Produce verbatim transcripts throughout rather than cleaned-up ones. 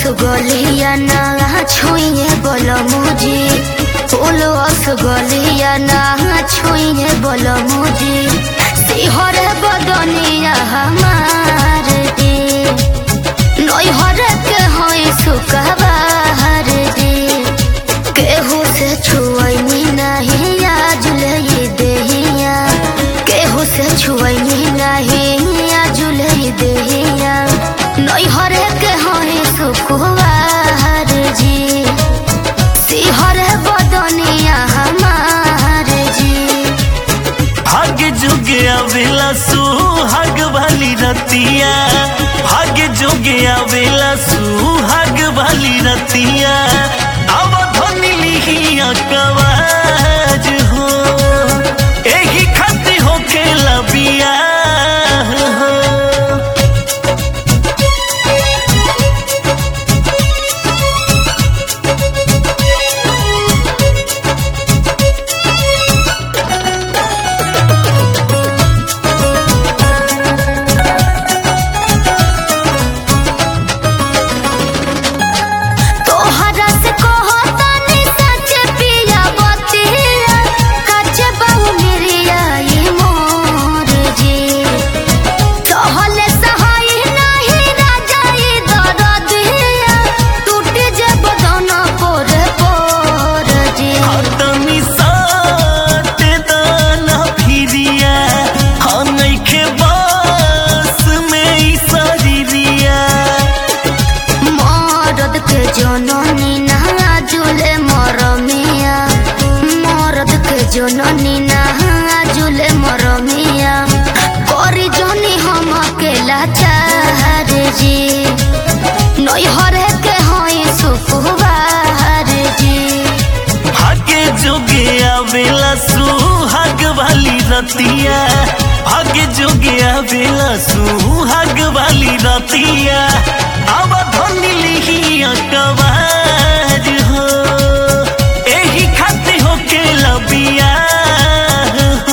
गलिया ना छुइए बोलो मुझे, फूलस गलिया ना छुइए बोलो मुझे, सिहर बदनिया हमार दे नैहर के हई सुखबार दे, केहू से छुअनी नहीं आज ले देहिया, केहू से छुअनी नहीं आज ले देहिया, नैहर के हई सुखबार जी, सिहर बदनिया हमार जी। भाग्य जुगे आवेला सुहाग वाली रतिया, भाग्य जुगे आवेला सुहाग वाली रतिया, अवधनी लिहिया कवाज हो एही खाती होके लबिया हो। जननी ना जुले मरमिया, मरद के जननी ना जुले मरमिया, करी जनी हम अकेला चार जी, नैहर के हई सुखबार जी। भाग्य जोगे आवेला सुहाग वाली रतिया, भाग्य जोगे आवेला सुहाग वाली रतिया, अवधनी लिहिया कवाज हो एही खाती होके लबिया हो।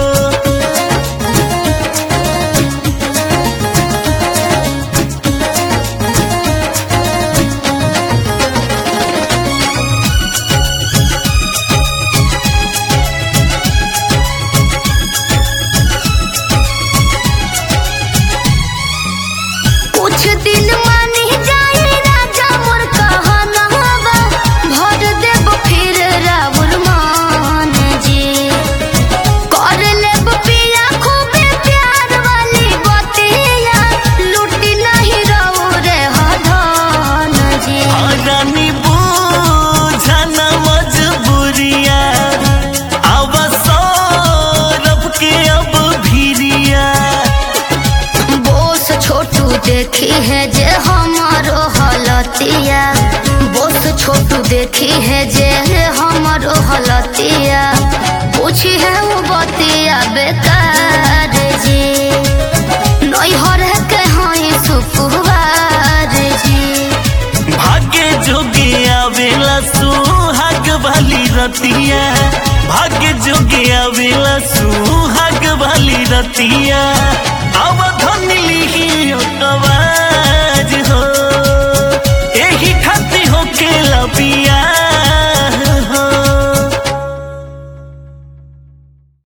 कुछ दिन मानी जाए राजा मोर कहनवा, भर देब फिर राउर मान जी, कर लेब पिया खूबे प्यार वाली बतिया, लूटी नहीं रौरे हधन जी। रानी बुझना मजबूरिया, अवसर के अब भिरिया, बोस छोटू देखी है जे हमारो हलतिया, बोस छोटू देखी है जे हमारो हलतिया, पूछी है वो बतिया बेकार जी, नैहर के हई सुखबार जी। भाग्य जोगे आवेला सुहाग वाली रतिया, भाग्य जोगे आवेला सुहाग वाली रतिया, अवधनी लिहिया कवाज